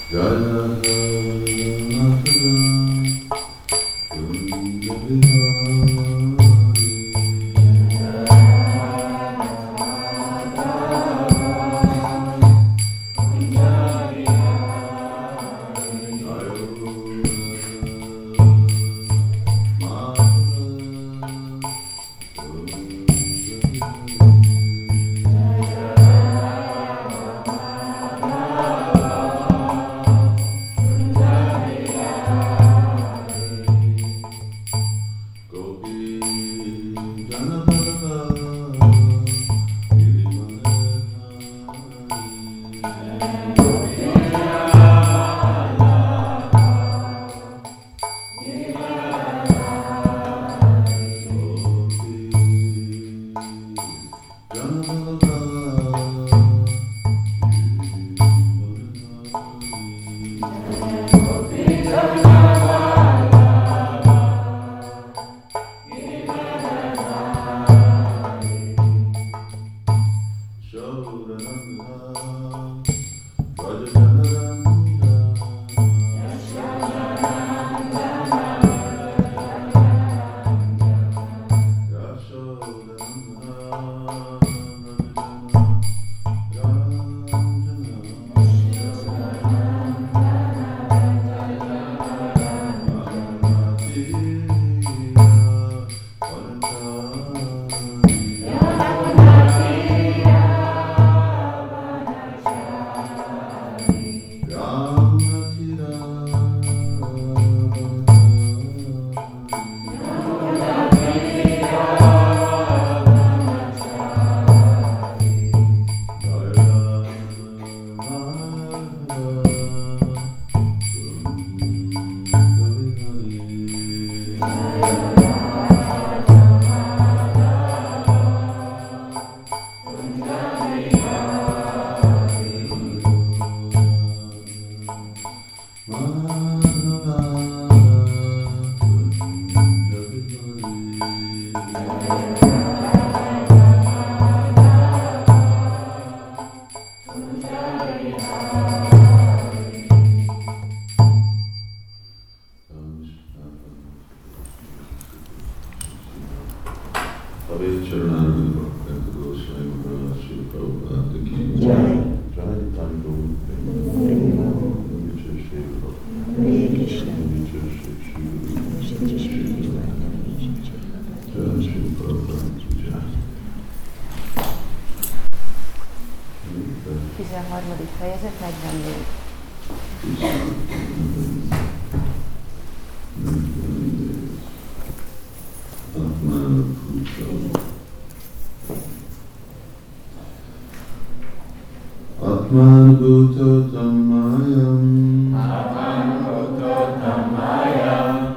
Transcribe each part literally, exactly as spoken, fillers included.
tizenharmadik fejezet, negyvennégy. Atman Bhuto Tammayam Atman Bhuto Tammayam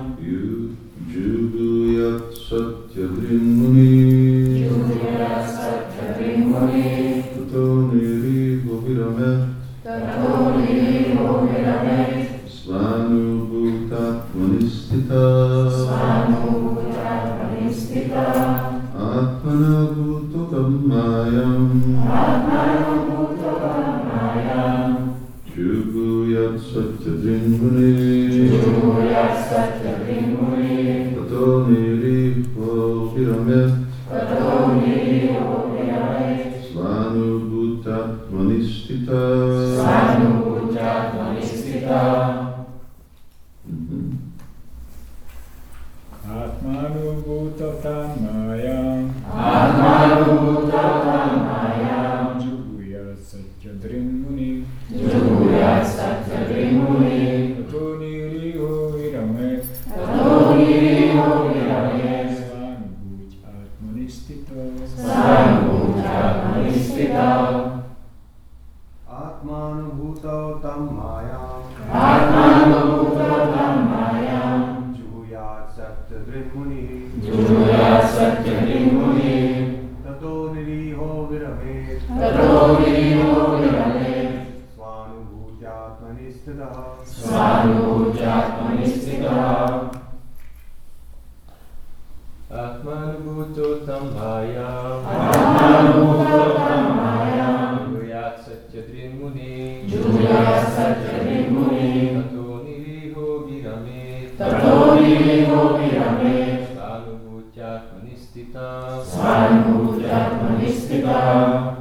Juguyat Satyadrin Muni Juguyat Satyadrin Muni Tato Niri Bhuviramet Tato Niri Bhuviramet Svanu Bhutat Manistita Svanu Bhutat Manistita Atmana Bhuto Tammayam Atmana Bhuto Tammayam Juguyat Satyadrin Muni Juguyat Satyadrin Muni Tato Niri Bhuviramet Tato Niri Bhuviramet Svanu Bhutat Manistita Svanu Bhutat Manistita Atmanubhuta Tammayam Atmanubhuta Tammayam Juguyat Satyadrin Muni Juguyat Satyadrin Muni Tato Niriho Viramet Tato Niriho Viramet Svanubhutat Manistita Svanubhutat Manistita Atmanubhuta Tammayam Atmanubhuta Tammayam Satyadrin Muni Juguyat Satyadrin Muni Tato Niriho Viramet Tato Niriho Viramet Svanubhutat Manistita Svanubhutat Manistita Atmanubhuto Tammayam Atmanubhuta Tammayam Juguyat Satyadrin Muni Juguyat Satyadrin Muni Sarvabhutyatmanistita Sarvabhutyatmanistita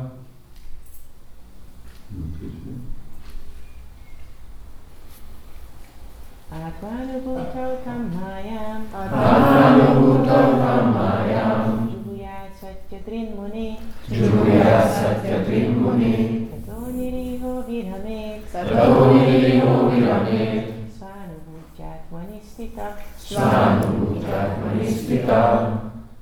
Atmanubhutau tammayam Atmanubhutau tammayam Juhuyat satyadrin muni Juhuyat satyadrin muni Tato niriho virhamet Tato niriho virhamet Svanubhutyatmanistita Svanubhutyatmanistita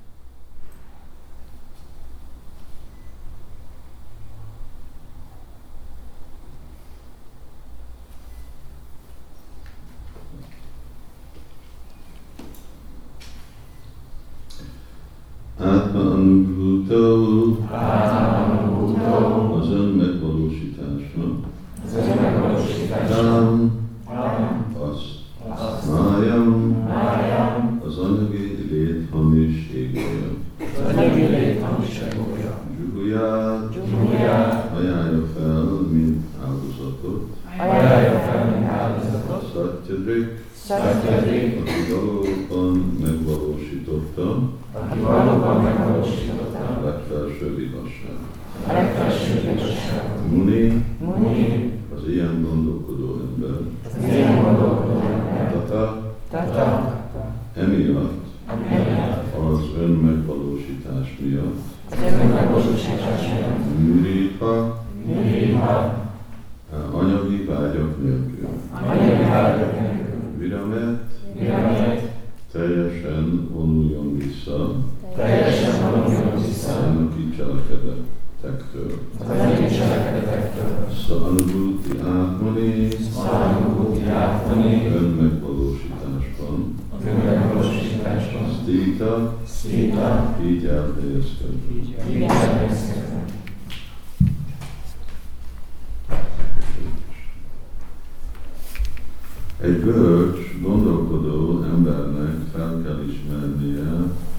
Átma anubhutau, Atmanubhutau az önmegvalósításnak, az önmegvalósításnak Tám, Tam azt, azt Májam, Májam az anyagi lét hamis égója, az anyagi lét hamisságója Zsuhuját, Juhuyat ajánlja fel, mint áldozatot, ajánlja fel, mint áldozatot Satyadrik, Satyadrik, aki valóban megvalósította aki valóban megvalósította a legfelsőbb igazság. a legfelsőbb igazságot. Muni, Muni, az ilyen gondolkodó ember, az ilyen gondolkodó ember, Tata, Tata, emiatt, emiatt az önmegvalósítás miatt, az önmegvalósítás miatt, Műriha, Műriha, anyagi vágyak nélkül, anyagi vágyak nélkül, Viramet, Viramet, teljesen vonuljon vissza teljesen vonuljon vissza az anyagi cselekedetektől. az anyagi cselekedetektől. Szanubhuti átmani, Sarvabhutyatmani, önmegvalósításban, az önmegvalósításban, Sztita, Szita, így elhelyezkedve. Így el. így elhelyezkedve. Egy bölcs, gondolkodó embernek fel kell ismernie,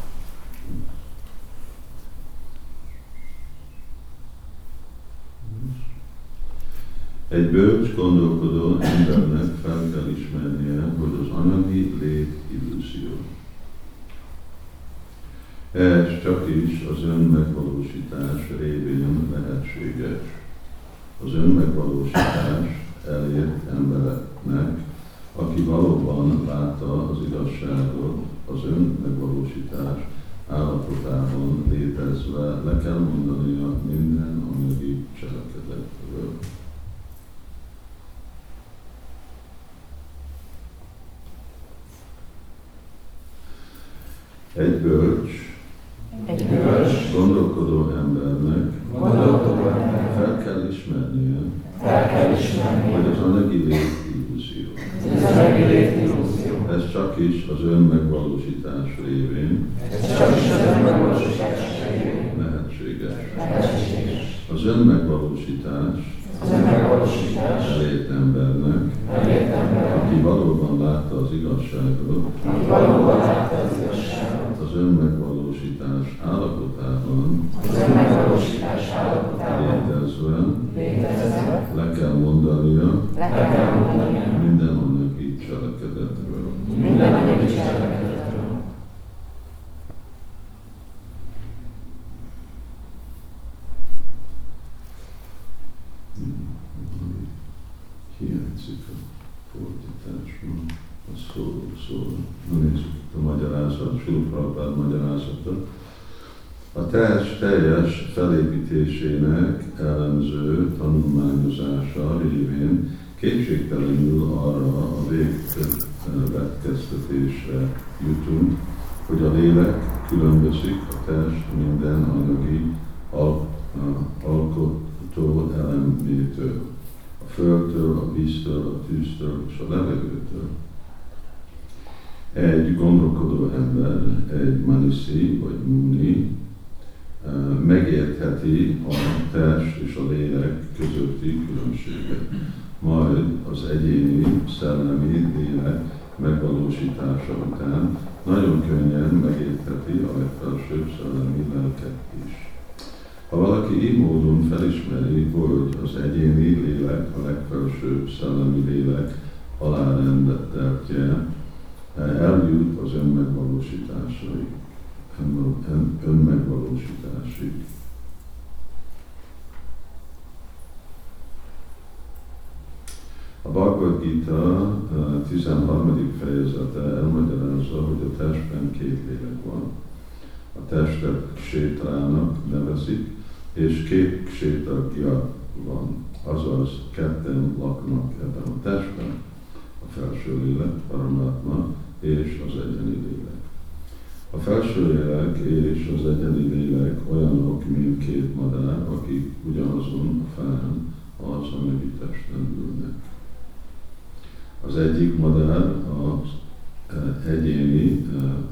egy bölcs, gondolkodó embernek fel kell ismernie, hogy az anyagi lét illúzió. Ez csak is az önmegvalósítás révén lehetséges. Az önmegvalósítás elért embereknek, aki valóban látta az igazságot, az önmegvalósítás állapotában létezve, le kell mondania minden anyagi cselekedetről. Egy bölcs, Egy bölcs, gondolkodó embernek gondolkodó embernek fel kell ismernie, fel kell hogy ismerni, az anyagi lét illúzió. ez az anyagi lét illúzió. Ez csak is az önmegvalósítás révén Ez csak is az önmegvalósítás révén lehetséges. lehetséges. Az önmegvalósítás Az önmegvalósítás elért embernek, elért ember, aki valóban látta az igazságot, aki valóban látta az igazságot, az önmegvalósítás állapotában az önmegvalósítás állapotában létezve, létezve, le kell mondania le kell mondani minden anyagi cselekedetről. minden anyagi cselekedetről. Hiányzik a fordításban, a szó, szó. Na nézzük a magyarázat, Srila Prabhupád magyarázata. A test teljes felépítésének elemző tanulmányozása révén kétségtelenül arra a végkövetkeztetésre jutunk, hogy a lélek különbözik a test minden anyagi al- alkotó elemétől, a földtől, a víztől, a tűztől és a levegőtől. Egy gondolkodó ember, egy maniszi vagy muni megértheti a test és a lélek közötti különbséget. Majd az egyéni szellemi lélek megvalósítása után nagyon könnyen megértheti a legfelsőbb szellemi lelket is. Ha valaki így módon felismeri, hogy az egyéni lélek a legfelsőbb szellemi lélek alárendeltje, eljut az önmegvalósításai. ön, önmegvalósításig. A Bhagavad Gita tizenharmadik fejezete elmagyarázza, hogy a testben két lélek van. A testet ksétrának nevezik, és két ksétagja van, azaz ketten laknak ebben a testben, a felső lélek, Paramatma, és az egyeni lélek. A felső lélek és az egyeni lélek olyanok, mint két madár, akik ugyanazon a fán, az anyagi testen ülnek. Az egyik madár az egyéni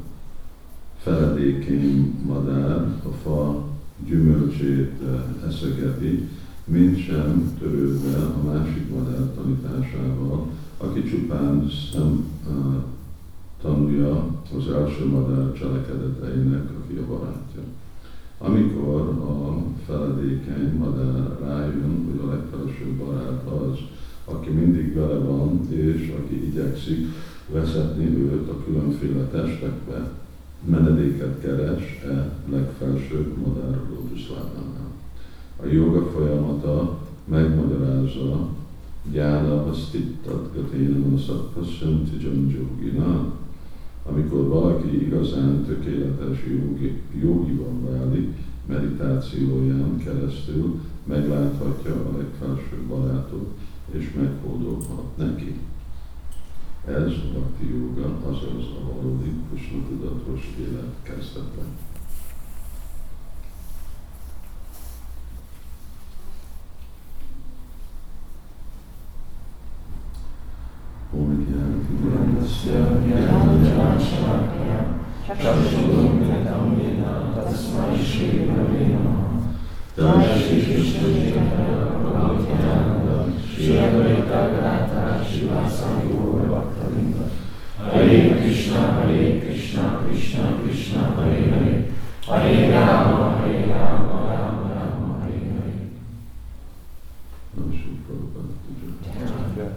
feledékeny madár, a fa gyümölcsét eszegeti, mint sem törődve a másik madár tanításával, aki csupán szem uh, tanulja az első madár cselekedeteinek, aki a barátja. Amikor a feledékeny madár rájön, hogy a legfelsőbb barát az, aki mindig vele van, és aki igyekszik vezetni őt a különféle testekbe, menedéket keres e legfelsőbb madár lótuszlábánál. A joga folyamata megmagyarázza gyána asztittat gaténa szakpasszanti dzsandzsógina, amikor valaki igazán tökéletes jogi, jogiban válik, meditációján keresztül megláthatja a legfelsőbb barátot, és meghódolhat neki. Ez a bhakti jóga, azaz a valódi Krishna tudatos élet kezdete. Om Jnana Hare Krishna, Hare Krishna, Krishna Krishna, Hare Hare, Hare Rama, Hare Rama, Rama Rama, Hare Hare. Namaste Prabhupada.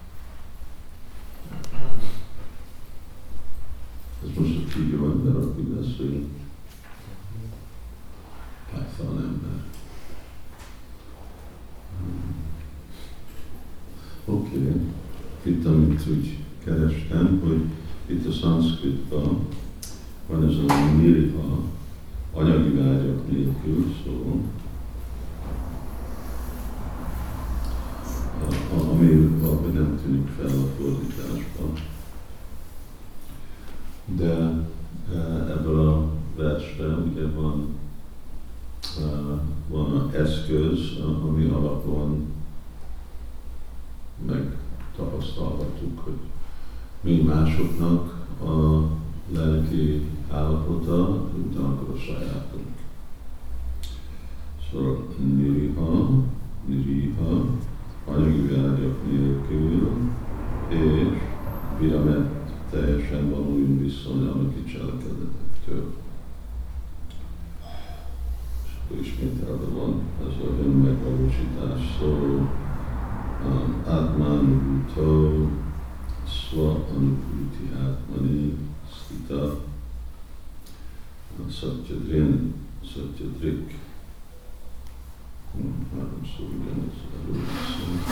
Ez most a kígyó ember, aki beszél. Python ember. Oké, okay. Itt amit úgy kerestem, hogy itt a szanszkritban van ez a niriha, anyagi vágyak nélkül szó, ami valahogy nem tűnik fel a fordításban. De ebből a versben ugye van, van az eszköz, ami alapon megtapasztalhatjuk, hogy mi másoknak a lelki állapota, ugyanakkor a sajátunk. Szóval niriha, niriha, anyagi vágyak nélkül, és viramet teljesen vonuljunk vissza anyagi cselekedetektől. És akkor ismételve van ez a önmegvalósítás szó, Atmanubhuto, Sva Anubhuti Atmani, Stita, Satyadrin, Satyadrik. Három szó ugyanez előbb szó.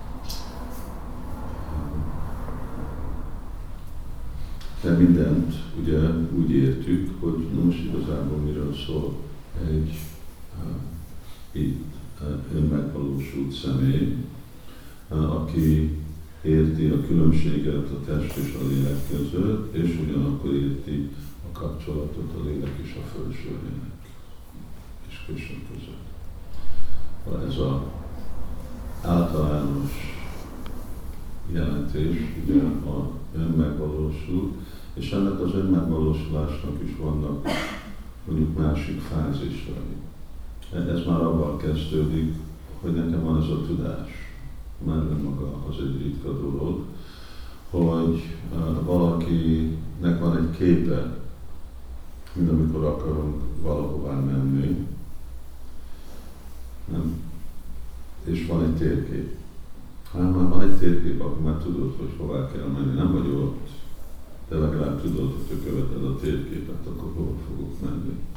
De mindent ugye úgy értjük, hogy na most igazából miről szól egy uh, itt uh, önmegvalósult személy, uh, aki érti a különbséget a test és a lélek között, és ugyanakkor érti a kapcsolatot a lélek és a felső lélek és Krishna között. Ez az általános jelentés, ugye a önmegvalósult, és ennek az önmegvalósulásnak is vannak mondjuk másik fázisai. Ez már abban kezdődik, hogy nekem van ez a tudás, már önmaga az egy ritka dolog, hogy uh, valakinek van egy képe, mint amikor akarunk valahová menni, nem? És van egy térkép. Ha már van egy térkép, akkor már tudod, hogy hová kell menni. Nem vagy ott, de legalább tudod, hogy ha követed a térképet, akkor hova fogok menni.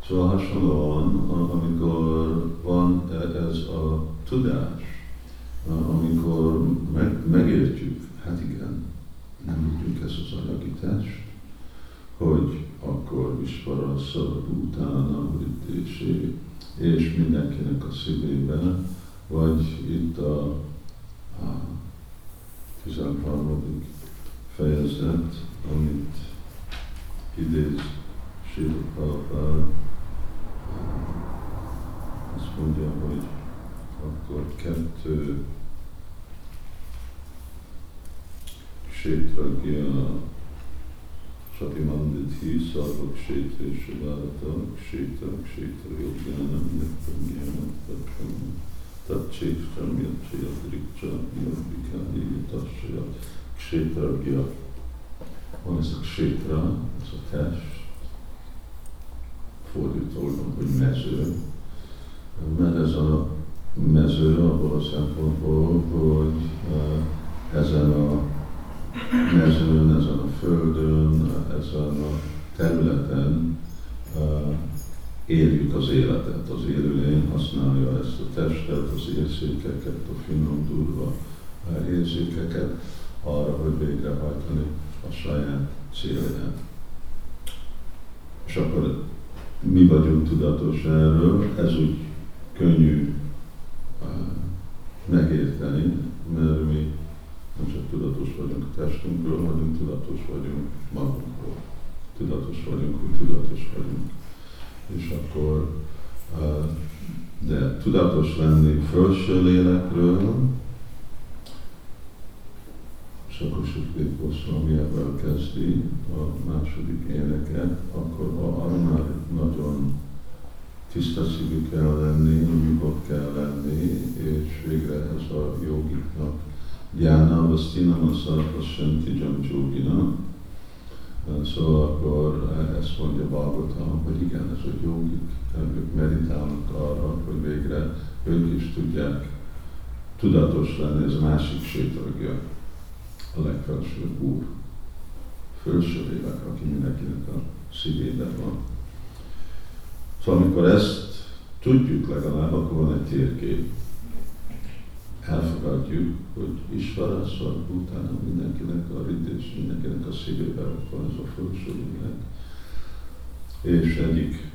Szóval hasonlóan, amikor van ez a tudás, amikor meg, megértjük, hát igen, nem tudjuk ez az anyagi test, hogy akkor Visvara, Sarvabhutana, Vriddési, és mindenkinek a szívében, vagy itt a, a tizenharmadik fejezet, amit idéz Srila Prabhupád, azt mondja, hogy akkor kettő Kshetragya Satimandidhi Sarva Kshetra Shivadata Kshetra Kshetra Yogyanam Nittamyanam Tattam Tatchétram Yatchayadrikcha Yadvikári Yatassaya Kshetragya. Van ez a Kshetra, ez a test, fordítóban, hogy mező, mert ez a mező abból a szempontból, hogy uh, ezen a mezőn, ezen a földön, ezen a területen uh, éljük az életet. Az élőlény használja ezt a testet, az érzékeket, a finom, durva uh, érzékeket arra, hogy végrehajtani a saját célját. És akkor mi vagyunk tudatos erről, ez úgy könnyű uh, megérteni, mert mi nem csak tudatos vagyunk a testünkről, hanem tudatos vagyunk magunkról. Tudatos vagyunk, hogy tudatos vagyunk. És akkor, uh, de tudatos lenni felső lélekről, és akkor Sukadeva Goswami ebből kezdi a második éneket, akkor arra már nagyon tiszta szívű kell lenni, nyugodt kell lenni, és végre ez a jogiknak Gyána, Vasztina, Masarapassanti, Jamcsógina. Szóval akkor ezt mondja Bhagavatam, hogy igen, ez a jogik, ők meditálnak arra, hogy végre ők is tudják tudatos lenni, ez a másik Kshetragya, a legfelsőbb úr, felső lélek, aki mindenkinek a szívében van. Szóval amikor ezt tudjuk legalább, akkor van egy térkép. Elfogadjuk, hogy Isvara, Sarvabhutana, mindenkinek a Vriddés, mindenkinek a szívében van ez a felső lélek. És egyik,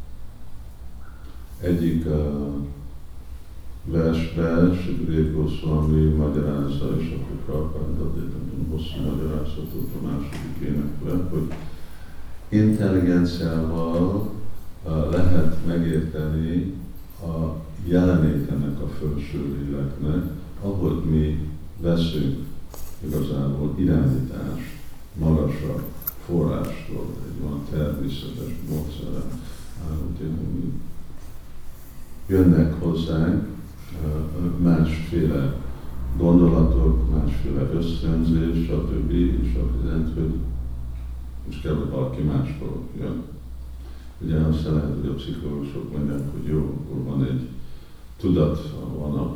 egyik uh, versben Sukadeva Goswami magyarázza, és akkor Prabhupád ad egy nagyon hosszú magyarázatot a második énekben, hogy intelligenciával uh, lehet megérteni a jelenét ennek a felső léleknek, ahogy mi veszünk igazából irányítást magasabb forrástól, egy olyan természetes módszeren, hogy jönnek hozzánk másféle gondolatok, másféle ösztönzés, stb. És azt jelenti, hogy most kell, hogy valaki másból jön. Ugye azt lehet, hogy a pszichológusok mondják, hogy jó, akkor van egy tudat, van a, a,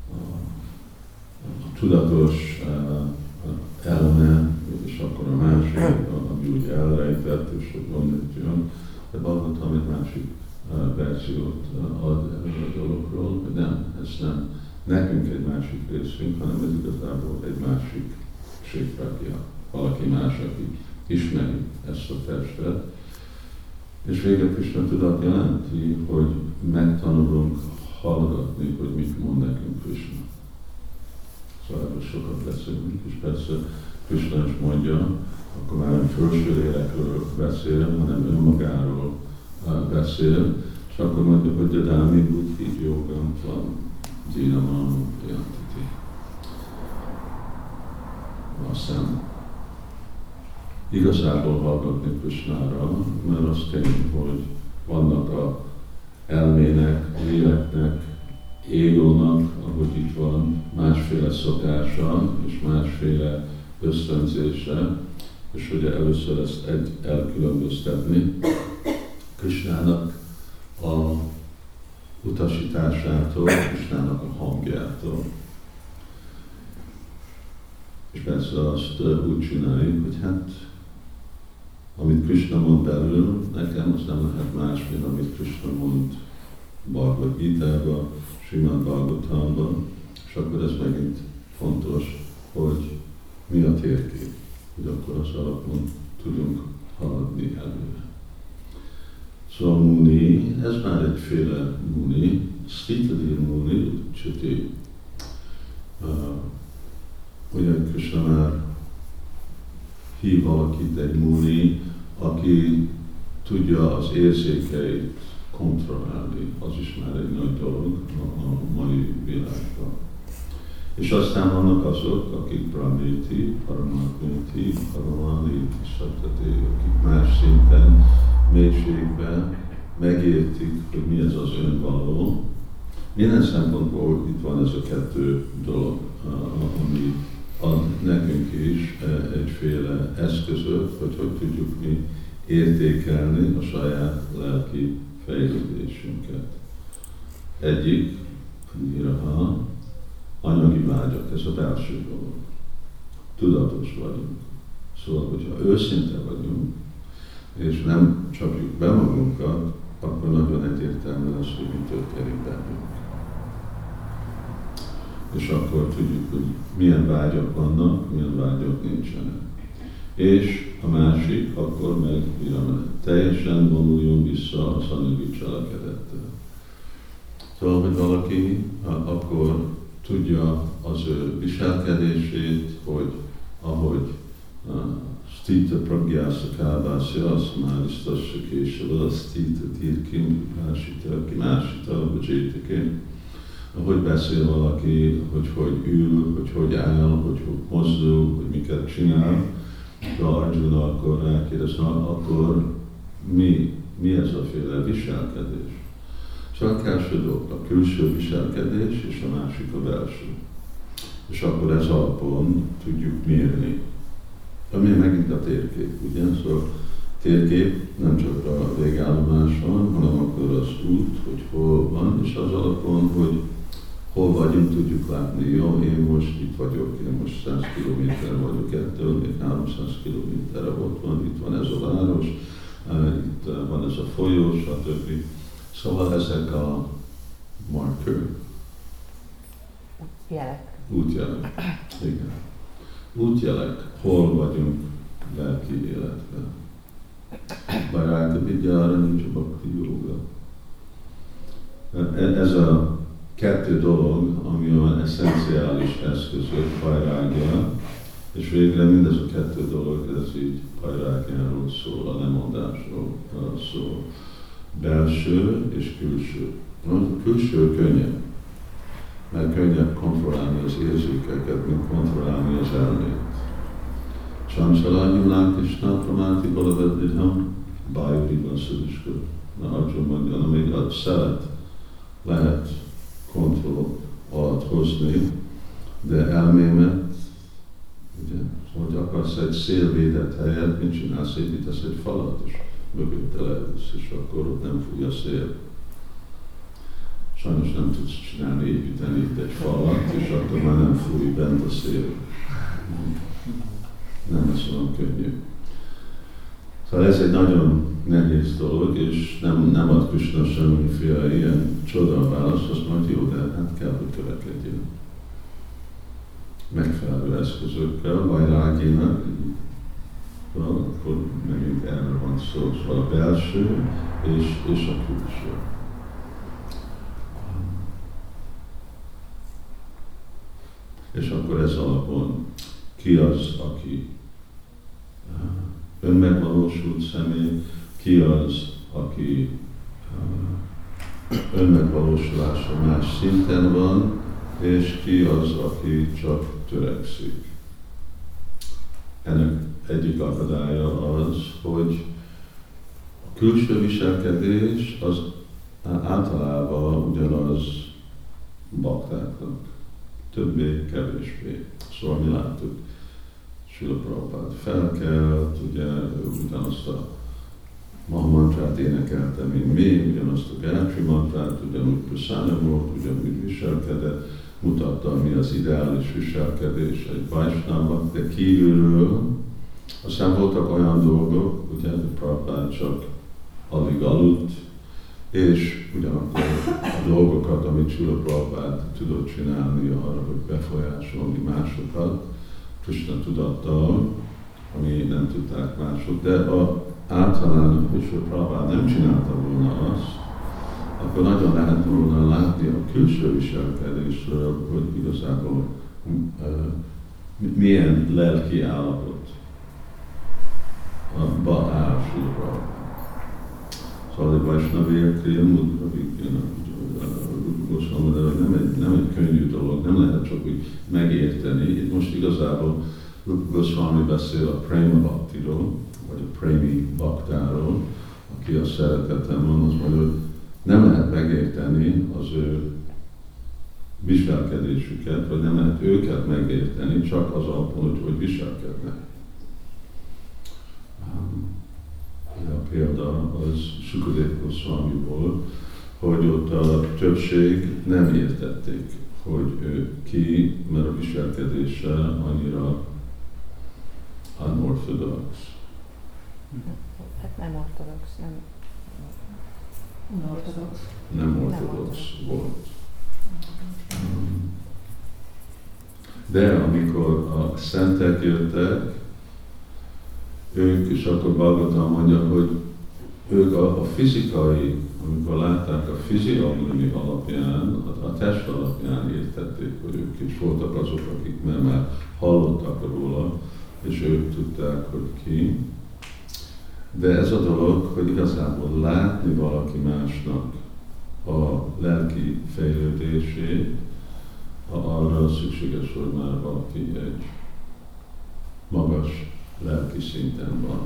a tudatos a, eleme, és akkor a másik, ami úgy elrejtett, és hogy onnét jön. De Bhagavatam egy másik verziót ad erről a dologról, hogy nem, ez nem nekünk egy másik részünk, hanem ez igazából egy másik Kshetragya, valaki más, aki ismeri ezt a testet. És végre Krishna tudat jelenti, hogy megtanulunk hallgatni, hogy mit mond nekünk Krishna. Szóval erről sokat beszélünk, és persze Krishna is mondja, akkor már nem felső lélekről beszél, hanem önmagáról beszél, és akkor mondja, hogy Dadámi Buddhi Yogam Tvam Dinamam Yantati. Aztán igazából hallgatni Krishnára, mert az tény, hogy vannak a elmének, a léleknek, égónak, ahogy itt van, másféle szokása és másféle ösztönzése, és ugye először ezt egy elkülönböztetni Krishnának a utasításától, Krishnának a hangjától. És persze azt úgy csináljuk, hogy hát amit Krishna mond belül, nekem az nem lehet más, mint amit Krishna mond Bhagavad Gita-ba, Srimad Bhagavatamban, és akkor ez megint fontos, hogy mi a térkép, hogy akkor az alapon tudunk haladni előre. Szóval Muni, ez már egyféle Muni, Sztitadir Muni, Csiti. Uh, ugye Krishna már hív valakit egy Muni, aki tudja az érzékeit kontrollálni, az is már egy nagy dolog a, a mai világban. És aztán vannak azok, akik Brahmeti, Paramatmeti, Paramani, Sattati, akik más szinten, mélységben megértik, hogy mi ez az önvaló. Minden szempontból itt van ez a kettő dolog, ami ad nekünk is egyféle eszközök, hogy hogy tudjuk mi értékelni a saját lelki fejlődésünket. Egyik, Niraha, anyagi vágyak, ez a belső dolog. Tudatos vagyunk. Szóval, hogyha őszinte vagyunk, és nem csapjuk be magunkat, akkor nagyon egyértelmű lesz, hogy mi történik bennünk. És akkor tudjuk, hogy milyen vágyak vannak, milyen vágyak nincsenek. És a másik, akkor meg teljesen vonuljon vissza az anyagi cselekedettel. Szóval, hogy valaki akkor tudja az ő viselkedését, hogy ahogy Stita Pragyásza Kábászja, azt már isztassa később, Stita Tirkim, másita, ki másita, vagy Jétiké. Hogy beszél valaki, hogy hogy ül, hogy hogy áll, hogy hogy mozdul, hogy miket csinál, de Arjuna akkor rákérdez, akkor mi, mi ez a féle viselkedés? Csak első dolog, a külső viselkedés és a másik a belső. És akkor ez alapon tudjuk mérni. Ami megint a térkép, ugye? Szóval térkép nem csak a végállomás van, hanem akkor az út, hogy hol van, és az alapon, hogy hol vagyunk, tudjuk látni. Jó, én most itt vagyok, én most száz kilométer vagyok ettől, még háromszáz kilométerre ott van, itt van ez a város, itt van ez a folyó, stb. Szóval ezek a marker. Jelek. Útjelek. Igen. Útjelek, hol vagyunk lelki életben. Bajráta Vidyára nincs a Bhakti Yoga. Ez a kettő dolog, ami olyan eszenciális eszközök Bajrágya, és végre mindez a kettő dolog, ez így Bajrágyáról szól, a lemondásról szól. Belső és külső. A külső könnyebb, mert könnyebb kontrollálni az érzékeket, mint kontrollálni az elmét. Csancsalányim Lánkisna, Pramáti Baladadidham, Bájuriban Szüliska. Na, Arjuna mondja, amíg a szelet lehet kontroll alatt hozni, de elmémet, ugye, hogy akarsz egy szélvédett helyet, mit csinálsz, építesz egy falat, és mögötte leülsz, és akkor ott nem fúj a szél. Sajnos nem tudsz csinálni, építeni itt egy falat, és akkor már nem fúj bent a szél. Nem ez olyan könnyű. Szóval ez egy nagyon nehéz dolog, és nem, nem ad Krishna semmiféle ilyen csoda válasz, azt mondja, jó, de hát kell, hogy követkedjön. Megfelelő eszközökkel, vagy rágének, akkor megint erről van szó, szóval a belső és, és a külső. És akkor ez alapon ki az, aki önmegvalósult személy, ki az, aki önmegvalósulása más szinten van, és ki az, aki csak törekszik. Ennek egyik akadálya az, hogy a külső viselkedés az általában ugyanaz baktáknak, többé-kevésbé. Szóval mi láttuk, Srila Prabhupád felkelt, ugye ugyanazt a Mahamantrát énekelte, mint mi, ugyanazt a Gayatri mantrát, ugyanúgy Prasanna volt, ugyanúgy viselkedett, mutatta, mi az ideális viselkedés egy Vaishnava, de kívülről Aztán voltak olyan dolgok, ugye, hogy Prabhupád csak alig aludt, és ugyanakkor a dolgokat, amit Srila Prabhupád tudott csinálni arra, hogy befolyásolni másokat, Krishna tudattal, ami nem tudták mások, de a általán, hogy Srila Prabhupád nem csinálta volna azt, akkor nagyon lehet volna látni a külső viselkedésről, hogy igazából uh, milyen lelki állapot ba áll Srila Prabhupád. Szóval a Vaisnaviak de nem egy, nem egy könnyű dolog, nem lehet csak úgy megérteni. Itt most igazából Goswami beszél a Prema Bhaktiról, vagy a Premi Bhaktáról, aki a szeretetem van, az mondja, hogy nem lehet megérteni az ő viselkedésüket, vagy nem lehet őket megérteni, csak az alapon, hogy hogy viselkednek. A példa az Sukadeva Goswamiból, hogy ott a többség nem értették, hogy ő ki, mert a viselkedése annyira unorthodox. Hát nem ortodox, nem Unortodox. Nem ortodox volt. De amikor a szentek jöttek, ők, és akkor Bhagavatam mondja, hogy ők a, a fizikai, amikor látták a fiziológiai alapján, a, a test alapján értették, hogy ők is voltak azok, akik már, már hallottak róla, és ők tudták, hogy ki. De ez a dolog, hogy igazából látni valaki másnak a lelki fejlődését, arra szükséges, hogy már valaki egy magas lelki szinten van.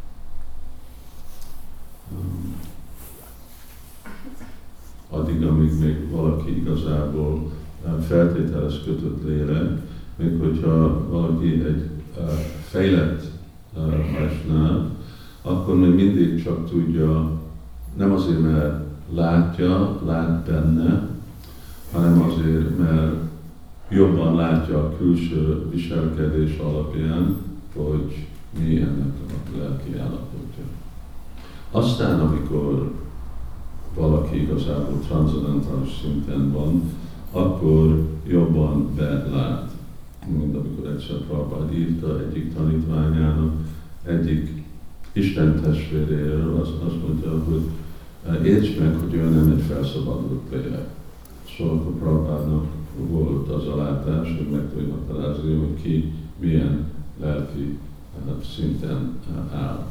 Addig, amíg még valaki igazából feltételez kötött lélek, még hogyha valaki egy fejlett Vaisnáv, akkor még mindig csak tudja, nem azért, mert látja, lát benne, hanem azért, mert jobban látja a külső viselkedés alapján, hogy mi ennek a lelki állapotja. Aztán, amikor valaki igazából transzendentális szinten van, akkor jobban belát. Mint amikor egyszer Prabhupád írta egyik tanítványának, egyik Isten testvéréről, azt, azt mondja, hogy értsd meg, hogy ő nem egy felszabadult lélek. Szóval akkor Prabhupádnak volt az a látás, hogy meg tudja határozni, hogy ki milyen lelki szinten áll.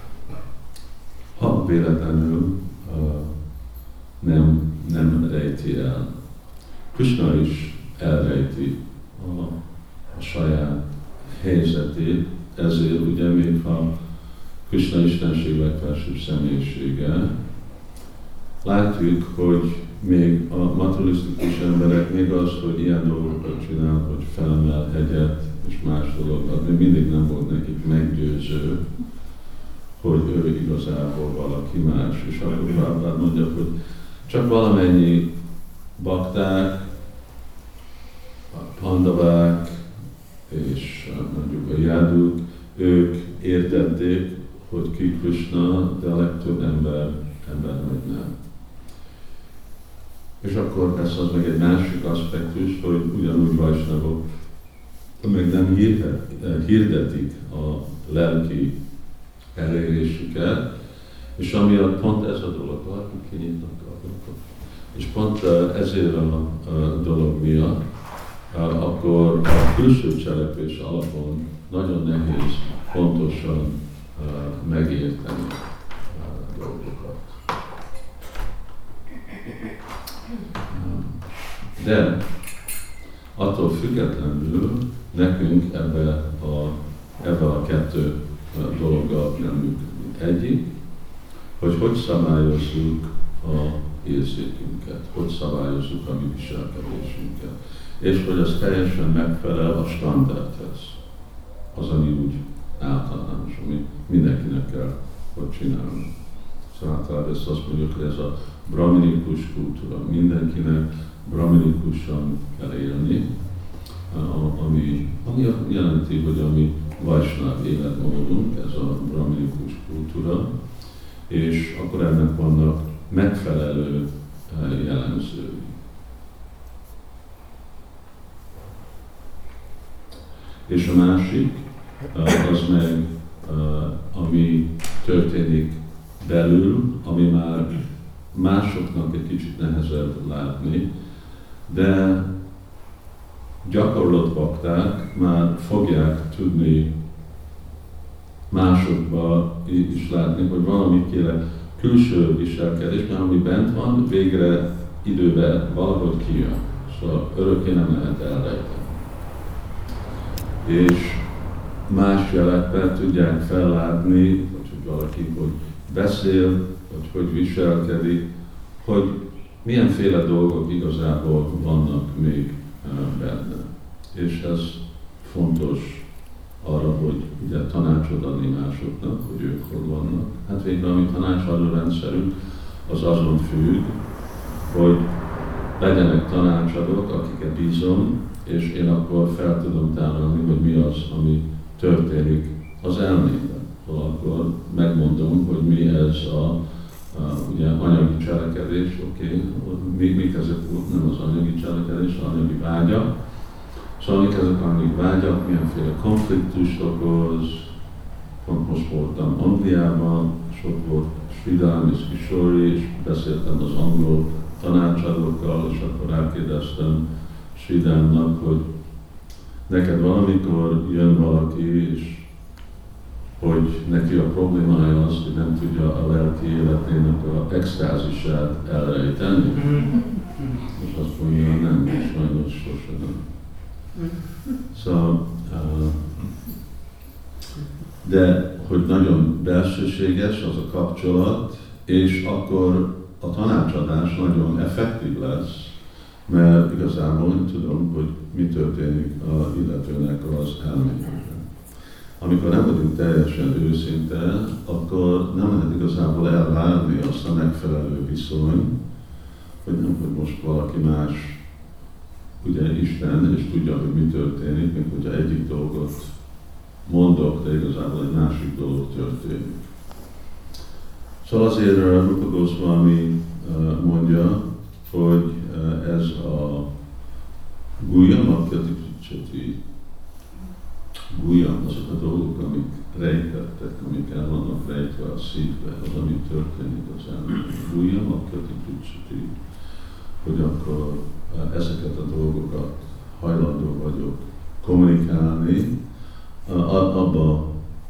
Ha véletlenül uh, nem, nem rejti el. Krishna is elrejti a, a saját helyzetét, ezért ugye még ha Krishna istenség legfelsőbb személyisége, látjuk, hogy még a materialisztikus emberek, még az, hogy ilyen dolgokat csinál, hogy felemel hegyet és más dolgokat, még mindig nem volt nekik meggyőző, hogy ő igazából valaki más. És akkor Prabhupád mondja, hogy csak valamennyi bakták, pandavák és mondjuk a jáduk, ők értették, hogy ki Krishna, de a legtöbb ember, ember meg nem. És akkor ez az meg egy másik aspektus, hogy ugyanúgy vajsnavok meg nem hirdetik a lelki elérésüket, és amiatt pont ez a dolog, valaki kinyitnak a és pont ezért a dolog miatt, akkor a külső cselekvés alapon nagyon nehéz pontosan megérteni a dolgokat. De attól függetlenül nekünk ebbe a, ebbe a kettő dologgal kell működni. Egyik, hogy hogy szabályozzuk a érzékünket, hogy szabályozzuk a mi viselkedésünket, és hogy az teljesen megfelel a standardhez, az, ami úgy általános, ami mindenkinek kell, hogy csinálni. Szóval általában ezt azt mondjuk, hogy ez a brahminikus kultúra, mindenkinek brahminikusan kell élni, ami, ami jelenti, hogy ami vajsnáv életmódunk, ez a brahminikus kultúra, és akkor ennek vannak megfelelő jellemzői. És a másik, az meg, ami történik belül, ami már másoknak egy kicsit nehezebb látni, de gyakorlott bakták már fogják tudni másokba is látni, hogy valamiféle külső viselkedés, mert ami bent van, végre időben valahogy kijön. Szóval örökké nem lehet elrejteni. És más jelekben tudják fellátni, hogy, hogy valaki hogy beszél, vagy hogy viselkedik, hogy milyenféle dolgok igazából vannak még benne. És ez fontos arra, hogy ugye tanácsot adni másoknak, hogy ők hol vannak. Hát végre a mi tanácsadó rendszerünk az azon függ, hogy legyenek tanácsadók, akiket bízom, és én akkor fel tudom tárolni, hogy mi az, ami történik az elmében. Szóval akkor megmondom, hogy mi ez a, a ugye, anyagi cselekedés, oké, okay. mi, mik ezek, nem az anyagi cselekedés, az anyagi vágyak. Szóval mik ezek anyagi vágyak, milyenféle konfliktust okoz. Most voltam Angliában, sok volt Sridham és Kishori, és beszéltem az angol tanácsadókkal, és akkor rákérdeztem Sridhamnak, hogy neked valamikor jön valaki, és hogy neki a problémája az, hogy nem tudja a lelki életének a extázisát elrejteni. És azt mondja, nem, sajnos sosem nem. Szóval, de hogy nagyon belsőséges az a kapcsolat, és akkor a tanácsadás nagyon effektív lesz, mert igazából én tudom, hogy mi történik a illetőnek az elméjében. Amikor nem vagyunk teljesen őszinte, akkor nem lehet igazából elvárni azt a megfelelő viszony, hogy nem, hogy most valaki más, ugye Isten, és tudja, hogy mi történik, mint hogyha egyik dolgot mondok, de igazából egy másik dolog történik. Szóval azért Rupa Goswami mondja, hogy ez a Gulyam Akhyati Pricsati, Gulyam, azok a dolgok, amik rejtettek, amik el vannak rejtve a szívbe, az, ami történik az elmében. Gulyam Akhyati Pricsati, hogy akkor ezeket a dolgokat hajlandó vagyok kommunikálni, abba,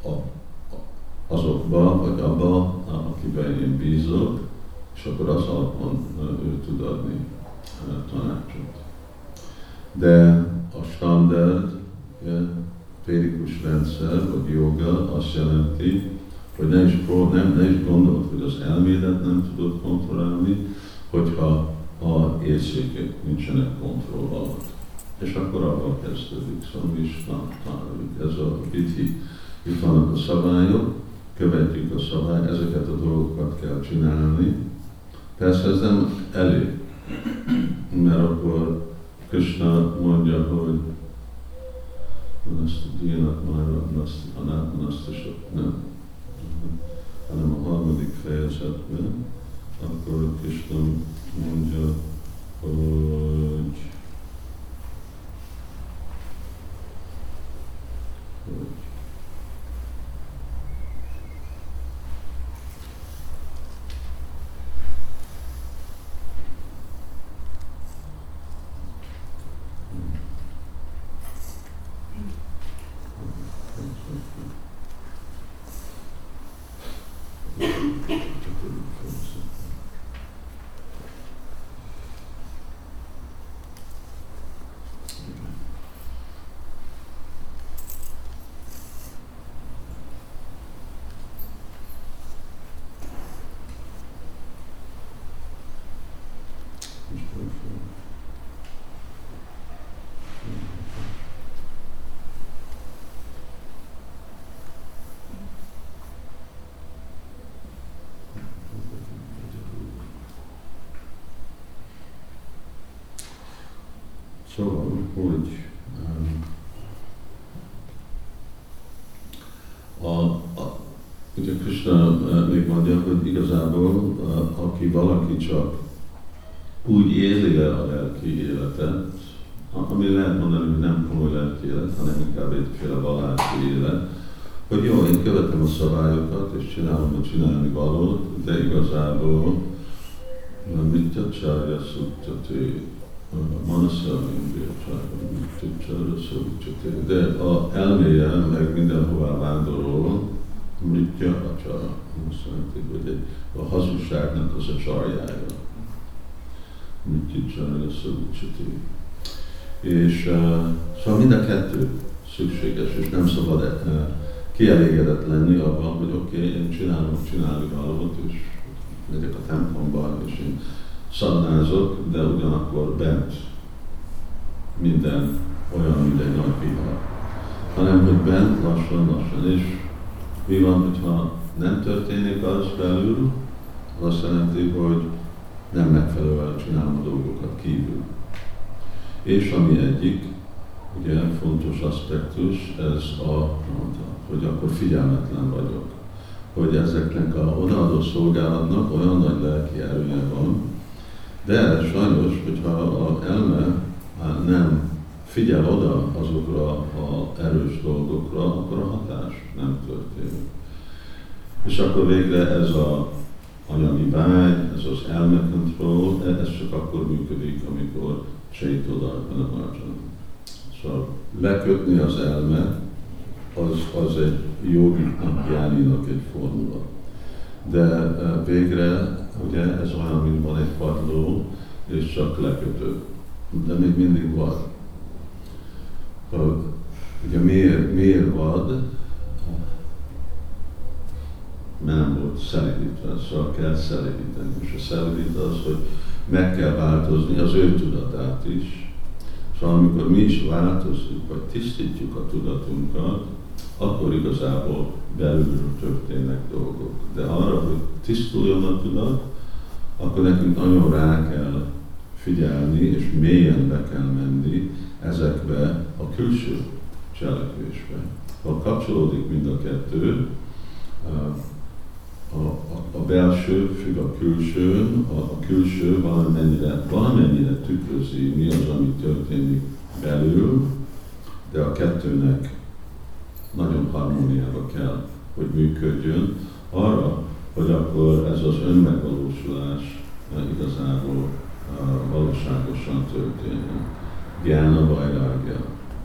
azokba, vagy abba, akiben én bízok, és akkor az alapon ő tud adni tanácsot. De a standard védikus rendszer, vagy joga azt jelenti, hogy ne is, nem, ne is gondold, hogy az elmédet nem tudod kontrollálni, hogyha a érzékek nincsenek kontroll alatt. És akkor abban kezdődik, szóval mi is tanuljuk. Ez a vidhi, itt vannak a szabályok, követjük a szabály, ezeket a dolgokat kell csinálni. Persze ez nem elég, mert akkor Krishna mondja, hogy azt a díjnak már azt nem, hanem a harmadik fejezetben, akkor Krishna mondja, hogy hogy Szóval, hogy um, Krishna még mondja, hogy igazából aki valaki csak úgy éli le a lelki életet, ami lehet mondani, hogy nem komoly lelki élet, hanem inkább egyféle vallási élet, hogy jó, én követem a szabályokat, és csinálom a csinálni valót, de igazából mitya csárja szuttyati, manasza mitya csárja szuttyati, de a elméje meg mindenhová vándorol, mitya a csara. Azt jelenti, hogy egy, a hazugságnak az a csarjája. Mitya csárja szuttyati. És uh, szóval mind a kettő szükséges, és nem szabad uh, kielégedett lenni abban, hogy oké, okay, én csinálom, csinálni valót, és megyek a templomba, és én szadnázok, de ugyanakkor bent minden olyan, mint egy nagy vihar. Hanem, hogy bent lassan-lassan, és mi van, hogyha nem történik az belül, az azt jelenti, hogy nem megfelelően csinálom a dolgokat kívül. És ami egyik, ugye fontos aspektus, ez a, hogy akkor figyelmetlen vagyok. Hogy ezeknek a odaadó szolgálatnak olyan nagy lelki erője van, de sajnos, hogyha az elme nem figyel oda azokra az erős dolgokra, akkor a hatás nem történik. És akkor végre ez a anyagi vágy, ez az elme control, ez csak akkor működik, amikor Csaitodarbana Marjana. Szóval lekötni az elme, az, az egy jogiknak, gyáninak egy formula. De végre, ugye ez olyan, mint van egy padló, és csak lekötő. De még mindig vad. Ugye miért, miért vad? Mert nem volt szelidítve, szóval kell szelidíteni. És a szelidít az, hogy meg kell változni az ő tudatát is. Szóval amikor mi is változunk, vagy tisztítjuk a tudatunkat, akkor igazából belülről történnek dolgok. De arra, hogy tisztuljon a tudat, akkor nekünk nagyon rá kell figyelni, és mélyen be kell menni ezekbe a külső cselekvésbe. Ha kapcsolódik mind a kettő, a, a, a belső függ a külsőn, a, a külső valamennyire, valamennyire tükrözi, mi az, ami történik belül, de a kettőnek nagyon harmóniába kell, hogy működjön, arra, hogy akkor ez az önmegvalósulás igazából uh, valóságosan történjen. Gyána vajrágya.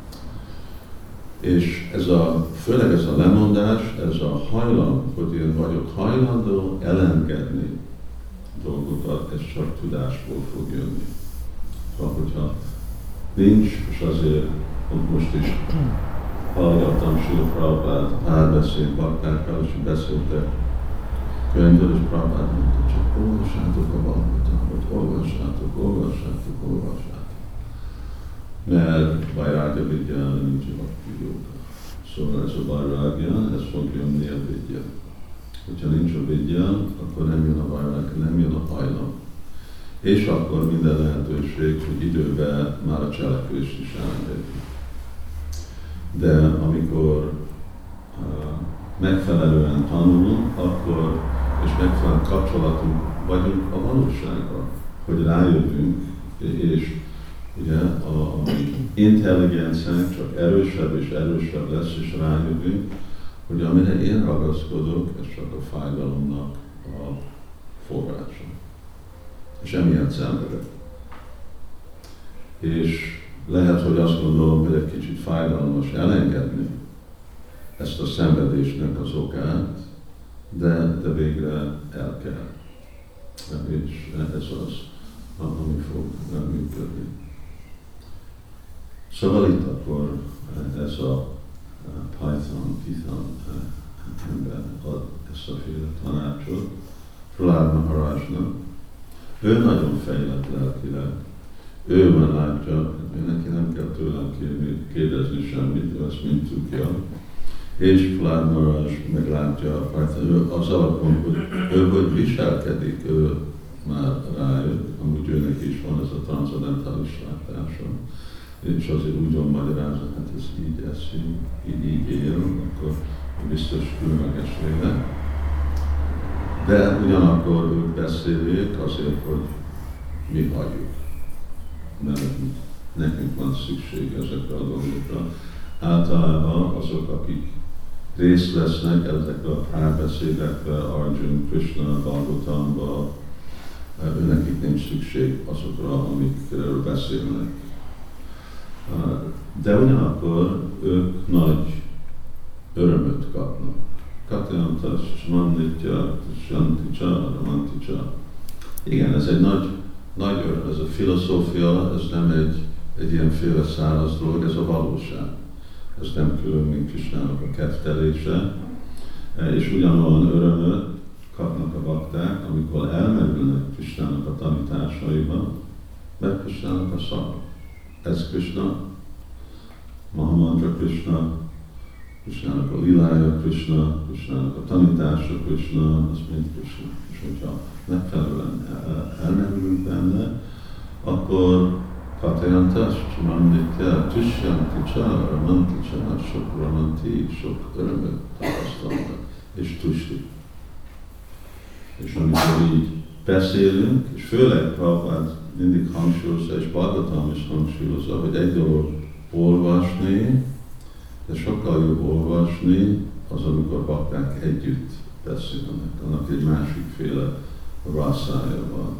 És ez a, főleg ez a lemondás, ez a hajlam, hogy én vagyok hajlandó elengedni dolgokat, ez csak tudásból fog jönni. Szóval, hogyha nincs, és azért most is hallgattam Srila Prabhupád párbeszéd baktákkal, és beszéltek könyvről, és Prabhupád mondta, csak olvassátok a Bhagavatamot, olvassátok, olvassátok, olvassátok. Mert Vairagya Vidyána nincs a Bhakti Yoga. Szóval ez a Vairagya, ez fog jönni a Vidya. Hogyha nincs a Vidya, akkor nem jön a Vairagya, nem jön a hajlam. És akkor minden lehetőség, hogy időben már a cselekvést is elengedjük. De amikor uh, megfelelően tanulunk, akkor, és megfelelően kapcsolatunk vagyunk a valósággal, hogy rájövünk, és ugye a, a intelligenciánk csak erősebb és erősebb lesz, és rájövünk, hogy amire én ragaszkodok, ez csak a fájdalomnak a forrása. És emiatt szenvedek. És lehet, hogy azt gondolom, hogy egy kicsit fájdalmas elengedni ezt a szenvedésnek az okát, de, de végre el kell. És ez az, ami fog működni. Szóval itt akkor ez a Python, Python ember ad ezt a féle tanácsot Prahlad Maharajnak. Ő nagyon fejlett lelkileg. Ő már látja, hogy neki nem kell tőlem kérni, kérdezni semmit, ő ezt mind tudja. És Prahlad Maharaj meglátja, ő az alapon, hogy ő hogy viselkedik, ő már rájött, amúgy őnek is van ez a transzendentális látása. És azért úgy van magyarázat, hát ez így eszik, így, így él, akkor biztos különleges lélek. De ugyanakkor ők beszélik azért, hogy mi hagyjuk. Mert nekünk van szükség ezekre a dolgokra. Általában azok, akik részt vesznek ezekre a párbeszédekre, Arjuna, Krishna, Bhagavatamban, őnekik nincs szükség azokra, amikről beszélnek. De ugyanakkor ők nagy örömöt kapnak. Katyantas, Smanditya, Shanticsa, Ramanticsa. Igen, ez egy nagy, nagy öröm, ez a filozófia, ez nem egy, egy ilyenféle száraz dolog, ez a valóság. Ez nem külön, mint Krisnának a kedvelése. És ugyanolyan örömöt kapnak a bakták, amikor elmerülnek Krisnának a tanításaiba, mert Krisnának a szava. Ez Krishna, Mahamandra Krishna, Krishnának a lilája Krishna, Krishnának a tanítása Krishna, az mind Krishna. És hogyha megfelelően elmerülünk benne, akkor Katyantas, Manditya, Tushyanti Csa, Ramanti Csa, sok ramanti, sok örömöt tapasztalnak, és tushti. És amikor így beszélünk, és főleg Prabhupád mindig hangsúlyozza, és Bhagavatam is hangsúlyozza, hogy egy dolog olvasni, de sokkal jobb olvasni az, amikor bakták együtt beszélnek. Annak egy másikféle rászája van.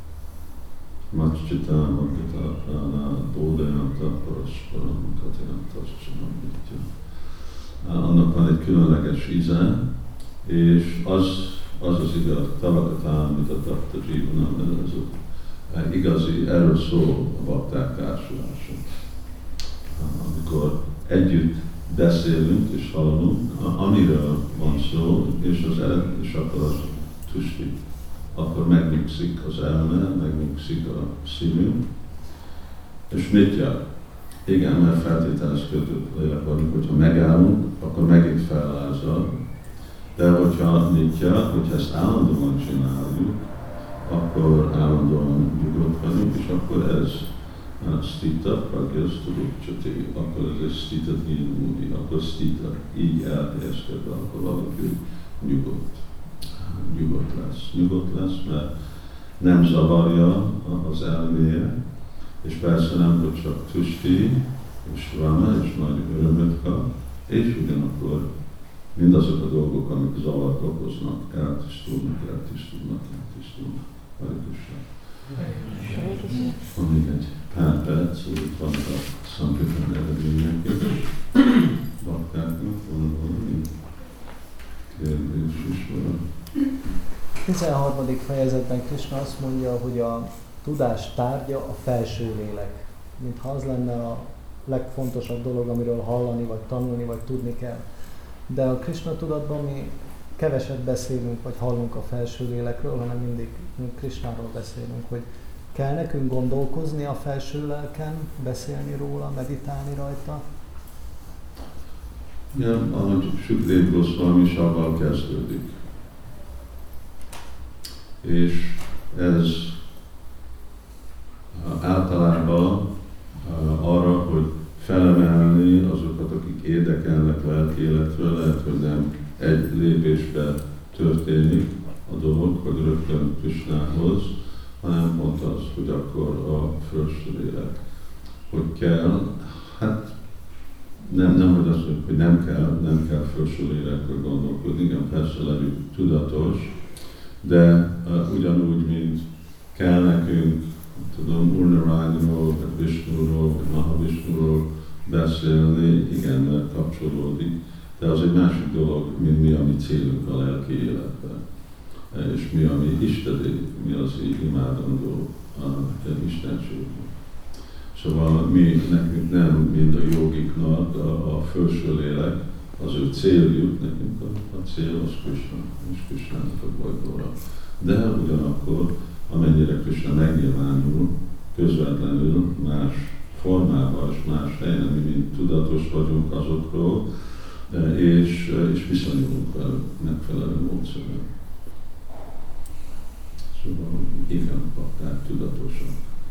Maccsita, Magita, Prana, Bodhayanta, Parasparam, Katyantas, Csamammitya. Annak van egy különleges íze, és az az, az igaz, Tavagatán, mint a Takta Jivanam, ez az igazi, erről szól a bakták társulása. Amikor együtt beszélünk és hallunk, amiről van szó, és az el, és akkor az tushti. Akkor megnyugszik az elme, megnyugszik a szívünk. És nitya. Igen, mert feltételezködött lélek vagyunk, hogyha megállunk, akkor megint fellázad. De hogyha nitya, hogyha ezt állandóan csináljuk, akkor állandóan nyugodt vagyunk, és akkor ez stita, pragya, studukcsati, akkor ez egy stita nyilvúni, akkor stita így elhelyezkedve, akkor valaki nyugodt. Nyugodt lesz. Nyugodt lesz, mert nem zavarja az elméje, és persze nem, hogy csak tushti, és rama, és nagy örömöt kap, és ugyanakkor mindazok a dolgok, amik zavart okoznak, eltisztulnak, eltisztulnak, eltisztulnak. Hare Krishna. Van még egy pár perc, hogy vannak a Sankirtan eredmények is. Baktáknak van valami kérdés is van. tizenharmadik fejezetben Krishna azt mondja, hogy a tudás tárgya a felső lélek. Mintha az lenne a legfontosabb dolog, amiről hallani, vagy tanulni, vagy tudni kell. De a Krishna tudatban mi keveset beszélünk, vagy hallunk a felső lélekről, hanem mindig Krishnáról beszélünk, hogy kell nekünk gondolkozni a felső lelken, beszélni róla, meditálni rajta? Ja, ahogy Sukadeva Goswami is avval kezdődik. És ez általában arra, hogy felemelni azokat, akik érdekelnek lelki életről, lehet, hogy nem egy lépésbe történik a dolog, hogy rögtön Krishnához, hanem pont az, hogy akkor a felső lélek. Hogy kell, hát nem, nem hogy azt mondjuk, hogy nem kell, nem kell felső lélekről gondolkodni, igen, persze legyünk tudatos, de uh, ugyanúgy, mint kell nekünk, tudom, Urnarajnról, vagy Vishnúról, vagy Mahavishnuról beszélni, igen, mert kapcsolódik, de az egy másik dolog, mint mi a mi célunk a lelki életben, és mi a mi istedé, mi az imádandó uh, istenség. Szóval mi nekünk nem, mint a jogiknak a, a felső lélek, az ő céljuk, nekünk a, a cél az Krishna, és Krishnának a bolygóra. De ugyanakkor, amennyire Krishna megnyilvánul, közvetlenül más formában és más helyen, mi mint tudatos vagyunk azokról, és, és viszonyulunk velük megfelelő módszerűen. Szóval igen, bakták tudatosak.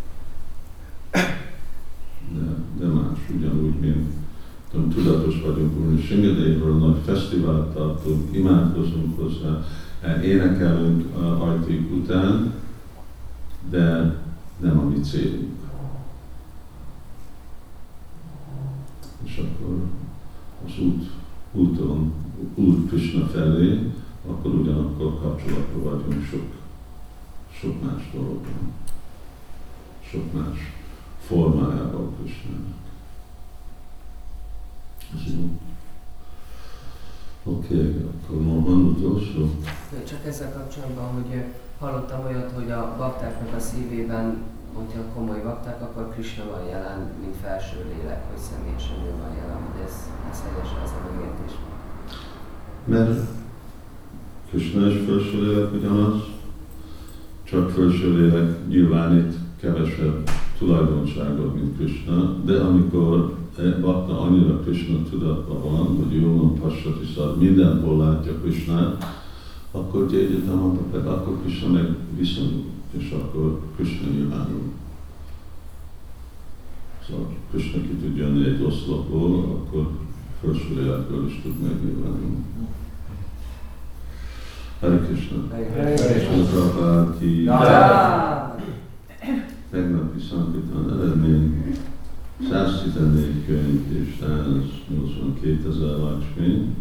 De, de más, ugyanúgy, mint tudom, tudatos vagyunk, hogy Singadevről nagy fesztivált tartunk, imádkozunk hozzá, énekelünk Artik után, de nem a mi célunk. És akkor az út, úton, út Krishna felé, akkor ugyanakkor kapcsolatban vagyunk sok, sok más dologban, sok más formájával Krishnának. Ez jó. Oké, okay, akkor Mohan utolsó. Csak ezzel kapcsolatban, hogy hallottam olyat, hogy a baktáknak a szívében, hogyha komoly bakták, akkor Krishna van jelen, mint felső lélek, hogy személyesen ő van jelen, de ez, ez helyes az a megértés. Mert Krishna és felső lélek ugyanaz, csak felső lélek nyilvánít kevesebb tulajdonságot, mint Krishna, de amikor bakta annyira Krishna tudatban van, hogy Jóman Passati Szad mindenhol látja Krishnát, akkor Jaijatamata pedig akkor Krishna meg viszonyul, és akkor Krishna nyilvánul. Szóval Krishna ki tud jönni egy oszlopból, akkor felső lélekből is tud megnyilvánulni. Hare Krishna! Hare Krishna! Prabhupád ki! Tegnapi Sankirtan eredmény száztizennégy könyv és száznyolcvankétezer Lakshmi,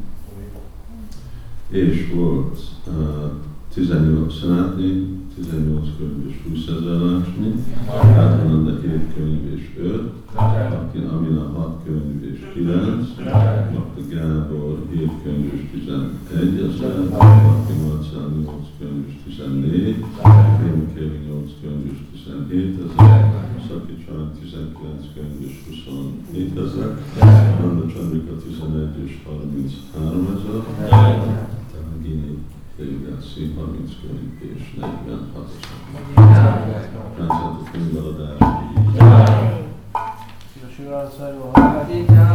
és volt uh, tizennyolc szenátni, tizennyolc könyv és húszezer Lakshmi, Áthananda hét könyv és öt, Akin Amina hat könyv és kilenc, Bakta Gábor hét könyv és tizenegy ezer, Bakti nyolcszáznyolc könyv és tizennégy, Rémukéri nyolc könyv és tizenhét ezer, Szakicsán tizenkilenc könyv és huszonnégy ezer, Nanda Chandrika tizenegy és harminchárom ezer, Gini Devigassi harminc könyv és negyvenhat ezer. Ráncsátok könyveladás. Jó, Sri Lanka,